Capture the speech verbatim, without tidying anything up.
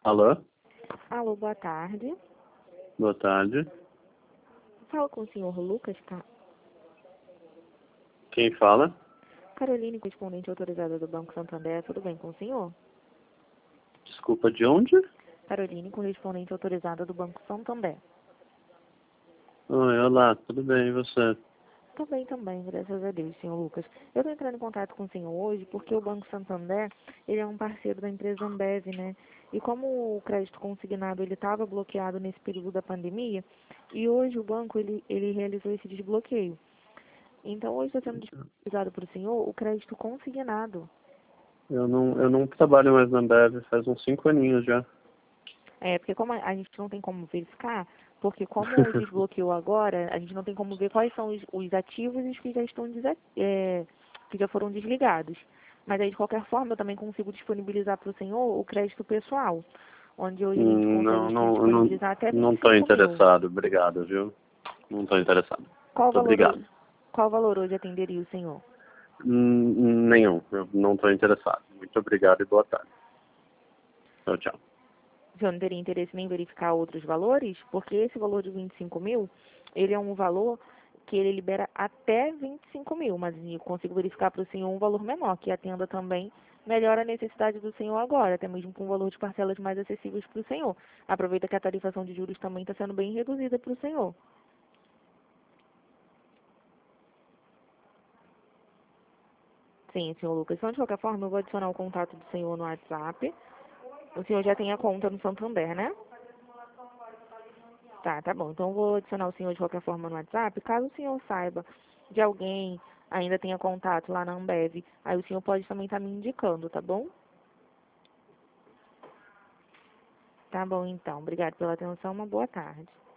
Alô? Alô, boa tarde. Boa tarde. Falo com o senhor Lucas, tá? Quem fala? Caroline, correspondente autorizada do Banco Santander, tudo bem com o senhor? Desculpa, de onde? Caroline, correspondente autorizada do Banco Santander. Oi, olá, tudo bem, e você? Tô bem também, graças a Deus, senhor Lucas. Eu tô entrando em contato com o senhor hoje porque o Banco Santander, ele é um parceiro da empresa Ambev, né? E como o crédito consignado, ele estava bloqueado nesse período da pandemia, e hoje o banco, ele, ele realizou esse desbloqueio. Então, hoje está sendo disponibilizado para o senhor o crédito consignado. Eu não, eu não trabalho mais na Ambev faz uns cinco aninhos já. É, porque como a a gente não tem como verificar, porque como desbloqueou agora, a gente não tem como ver quais são os, os ativos e os que já estão desa- é, que já foram desligados. Mas aí, de qualquer forma, eu também consigo disponibilizar para o senhor o crédito pessoal, onde hoje a gente Hum, Não, consegue não, não, disponibilizar até não vinte e estou cinco mil. interessado, obrigado, viu? Não estou interessado. Qual Muito valor obrigado. hoje, qual valor hoje atenderia o senhor? Hum, Nenhum, eu não estou interessado. Muito obrigado e boa tarde. Tchau, tchau. O senhor não teria interesse nem em verificar outros valores? Porque esse valor de vinte e cinco mil, ele é um valor que ele libera até vinte e cinco mil, mas eu consigo verificar para o senhor um valor menor, que atenda também melhor a necessidade do senhor agora, até mesmo com um valor de parcelas mais acessíveis para o senhor. Aproveita que a tarifação de juros também está sendo bem reduzida para o senhor. Sim, senhor Lucas. Então, de qualquer forma, eu vou adicionar o contato do senhor no WhatsApp. O senhor já tem a conta no Santander, né? Tá, tá bom. Então eu vou adicionar o senhor de qualquer forma no WhatsApp. Caso o senhor saiba de alguém, ainda tenha contato lá na Ambev, aí o senhor pode também estar me indicando, tá bom? Tá bom, então. Obrigado pela atenção. Uma boa tarde.